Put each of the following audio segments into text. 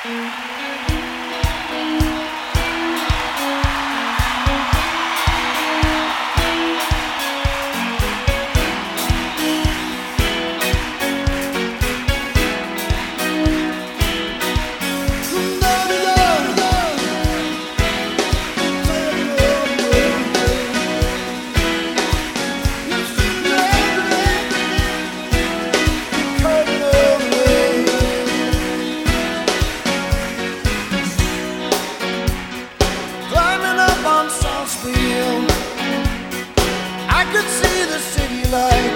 I could see the city light.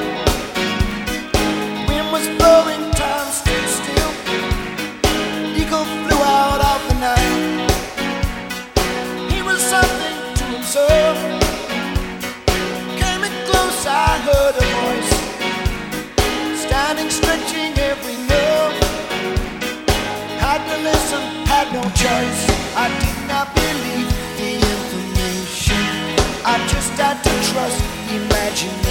Wind was blowing, time stood still. Eagle flew out of the night. He was something to himself. Came in close, I heard a voice, standing, stretching every nerve. Had to listen, had no choice. I did not believe the information. I just had to trust imagination.